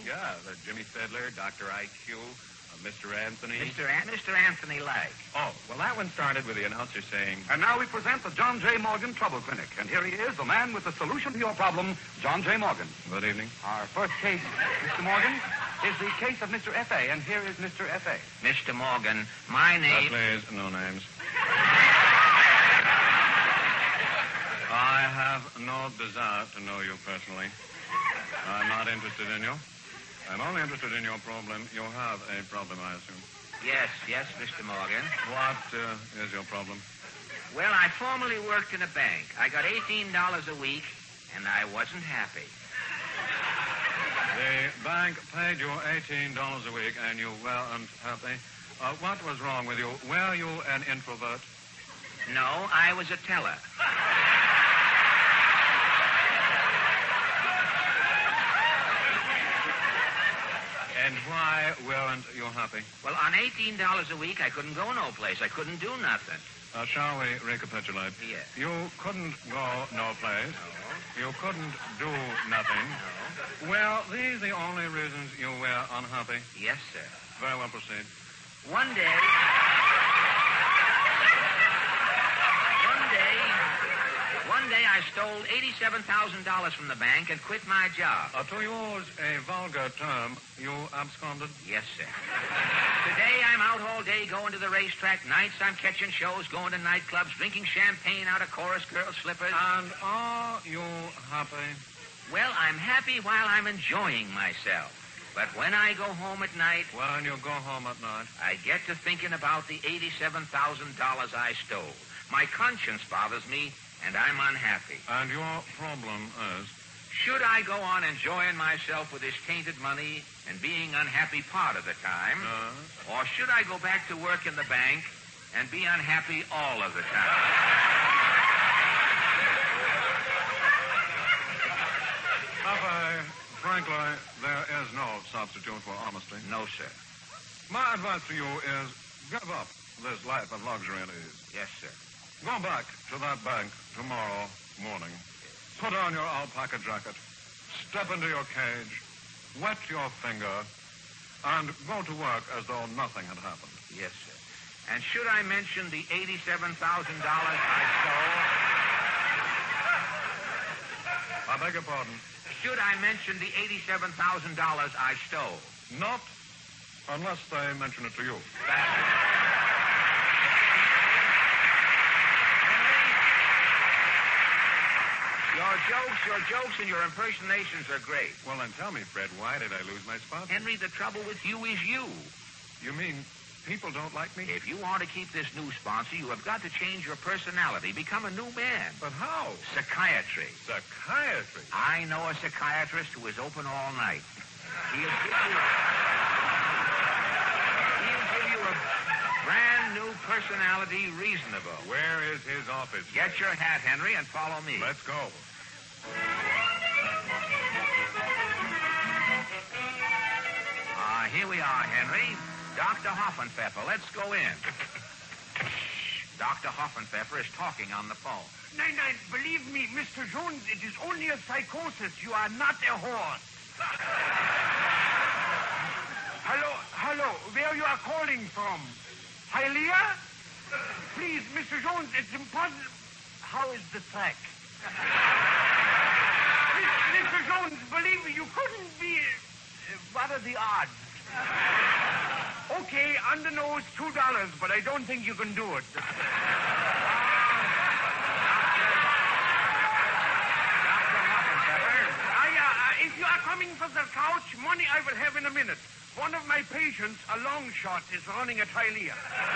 Yeah, Jimmy Fiddler, Dr. IQ, Mr. Anthony. Mr. Anthony Legg. Oh, well, that one started with the announcer saying... And now we present the John J. Morgan Trouble Clinic. And here he is, the man with the solution to your problem, John J. Morgan. Good evening. Our first case, Mr. Morgan, is the case of Mr. F.A., and here is Mr. F.A. Mr. Morgan, my name... Please, no names. I have no desire to know you personally. I'm not interested in you. I'm only interested in your problem. You have a problem, I assume. Yes, Mr. Morgan. What is your problem? Well, I formerly worked in a bank. I got $18 a week, and I wasn't happy. The bank paid you $18 a week, and you weren't happy. What was wrong with you? Were you an introvert? No, I was a teller. And why weren't you happy? Well, on $18 a week, I couldn't go no place. I couldn't do nothing. Shall we recapitulate? Yes. You couldn't go no place. No. You couldn't do nothing. No. Well, these are the only reasons you were unhappy. Yes, sir. Very well, proceed. One day I stole $87,000 from the bank and quit my job. To use a vulgar term, you absconded? Yes, sir. Today I'm out all day going to the racetrack. Nights I'm catching shows, going to nightclubs, drinking champagne out of chorus girls' slippers. And are you happy? Well, I'm happy while I'm enjoying myself. But when I go home at night... When you go home at night? I get to thinking about the $87,000 I stole. My conscience bothers me, and I'm unhappy. And your problem is? Should I go on enjoying myself with this tainted money and being unhappy part of the time? Or should I go back to work in the bank and be unhappy all of the time? Frankly, there is no substitute for honesty. No, sir. My advice to you is give up this life of luxury and ease. Yes, sir. Go back to that bank tomorrow morning. Put on your alpaca jacket. Step into your cage. Wet your finger. And go to work as though nothing had happened. Yes, sir. And should I mention the $87,000 I stole? I beg your pardon? Should I mention the $87,000 I stole? Not unless they mention it to you. Your jokes and your impersonations are great. Well, then tell me, Fred, why did I lose my spot? Henry, the trouble with you is you. You mean people don't like me? If you want to keep this new sponsor, you have got to change your personality, become a new man. But how? Psychiatry. Psychiatry? I know a psychiatrist who is open all night. He'll give you a brand new personality, reasonable. Where is his office? Get your hat, Henry, and follow me. Let's go. Here we are, Henry. Dr. Hoffenpfeffer, let's go in. Dr. Hoffenpfeffer is talking on the phone. Nein, believe me, Mr. Jones, it is only a psychosis. You are not a horse. Hello, where you are calling from? Hialeah? Please, Mr. Jones, it's impossible. How is the sack? Mr. Jones, believe me, you couldn't be... what are the odds? Okay, on the nose, $2, but I don't think you can do it. If you are coming for the couch, money I will have in a minute. One of my patients, a long shot, is running at Hialeah.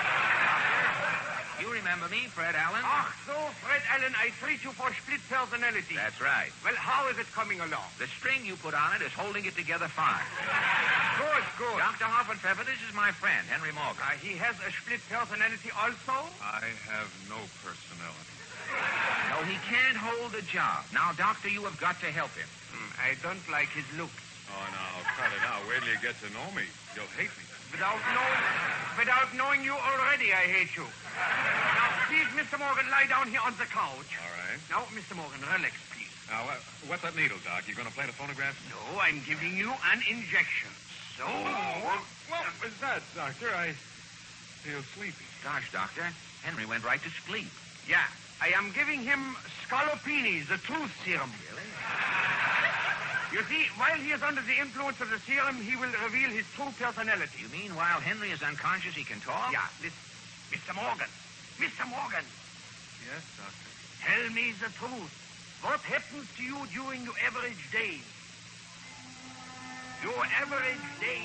You remember me, Fred Allen? So, Fred Allen, I treat you for split personality. That's right. Well, how is it coming along? The string you put on it is holding it together fine. Good. Dr. Hoffenpfeffer, this is my friend, Henry Morgan. He has a split personality also? I have no personality. No, he can't hold a job. Now, Doctor, you have got to help him. I don't like his looks. Oh, now, cut it out. Wait till you get to know me. You'll hate me. Without knowing you already, I hate you. Now, please, Mr. Morgan, lie down here on the couch. All right. Now, Mr. Morgan, relax, please. Now, what's that needle, Doc? You going to play the phonograph? No, I'm giving you an injection. So... What was that, Doctor? I feel sleepy. Gosh, Doctor, Henry went right to sleep. Yeah, I am giving him Scalopini's, the truth serum. Really? You see, while he is under the influence of the serum, he will reveal his true personality. You mean while Henry is unconscious, he can talk? Yeah, listen. Mr. Morgan. Mr. Morgan. Yes, Doctor. Tell me the truth. What happens to you during your average day? Your average day.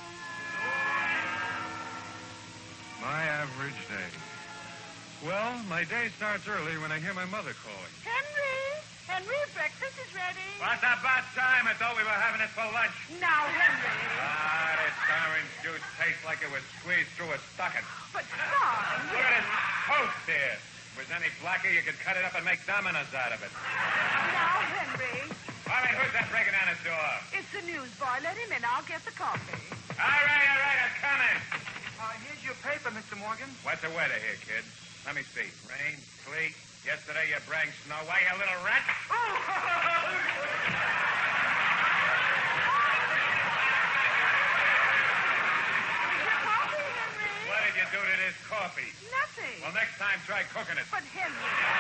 My average day. Well, my day starts early when I hear my mother calling. Henry, breakfast is ready. What's about time? I thought we were having it for lunch. Now, Henry. This orange juice tastes like it was squeezed through a stocking. But, Son. Look at this toast here. If it was any blacker, you could cut it up and make dominoes out of it. Now, Henry. All right, who's that breaking down his door? It's the newsboy. Let him in. I'll get the coffee. All right, I'm coming. Here's your paper, Mr. Morgan. What's the weather here, kid? Let me see. Rain, sleet. Yesterday you bring snow. Why, you little rat? Coffee, Henry. What did you do to this coffee? Nothing. Well, next time try cooking it. But, Henry.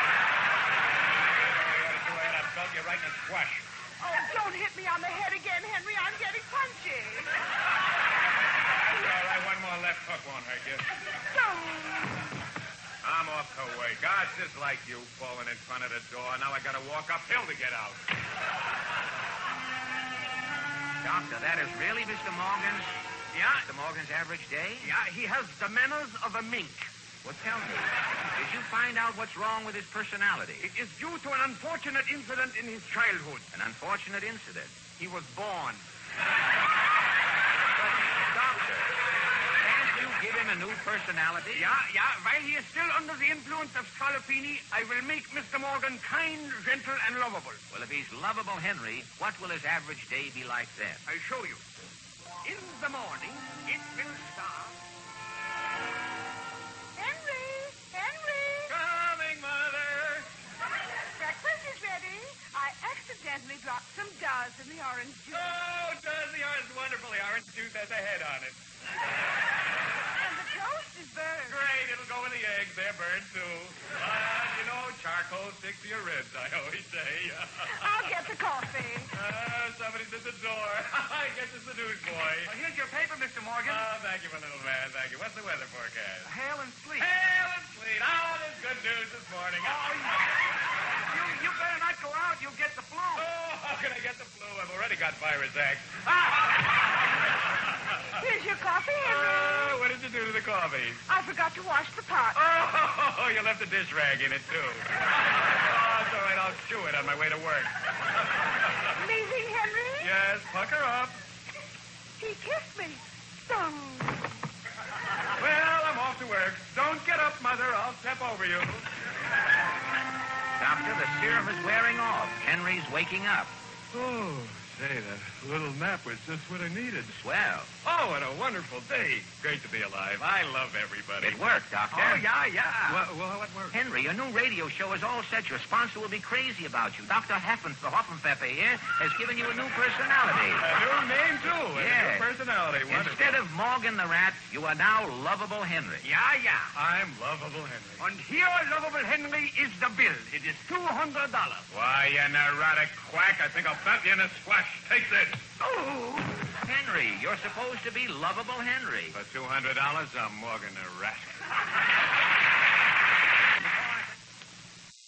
I'll belt you right in the squash. Oh, don't hit me on the head again, Henry. I'm getting punchy. All right, one more left hook won't hurt you. I'm off to work. Gosh, just like you falling in front of the door. Now I gotta walk uphill to get out. Doctor, that is really Mr. Morgan's... Yeah? Mr. Morgan's average day? Yeah, he has the manners of a mink. Well, tell me, did you find out what's wrong with his personality? It is due to an unfortunate incident in his childhood. An unfortunate incident. He was born. Doctor, can't you give him a new personality? Yeah. While he is still under the influence of Scalopini, I will make Mr. Morgan kind, gentle, and lovable. Well, if he's lovable Henry, what will his average day be like then? I'll show you. In the morning, it will start. Henry. Coming, Mother. Breakfast is ready. I accidentally dropped some Daz in the orange juice. Oh, does the orange wonderful. The orange juice has a head on it. And the toast is burned. Great, it'll go in the eggs. They're burned, too. Charcoal sticks to your ribs, I always say. I'll get the coffee. Somebody's at the door. I guess it's the newsboy. Here's your paper, Mr. Morgan. Thank you, my little man. Thank you. What's the weather forecast? Hail and sleet. Hail and sleet. Oh, there's good news this morning. You better not go out. You'll get the flu. Oh, how can I get the flu? I've already got virus X. Here's your coffee, Henry. What did you do to the coffee? I forgot to wash the pot. Oh, you left a dish rag in it, too. Oh, it's all right. I'll chew it on my way to work. Leaving, Henry? Yes, pucker up. He kissed me. Stung. Well, I'm off to work. Don't get up, Mother. I'll step over you. Doctor, the serum is wearing off. Henry's waking up. Oh, say, that little nap was just what I needed. Swell. Oh, what a wonderful day. Great to be alive. I love everybody. It worked, Doctor. Oh, yeah. What worked? Henry, your new radio show is all set. Your sponsor will be crazy about you. Dr. Hoffenpfeffer here has given you a new personality. A new name, too. And Yeah. a new personality. Wonderful. Instead of Morgan the Rat, you are now Lovable Henry. Yeah. I'm lovable Henry. And here, lovable Henry, is the bill. It is $200. Why, you neurotic quack. I think I'll belt you in a squash. Take this. Oh. Henry, you're supposed to be Lovable Henry. For $200, I'm Morgan the Rat.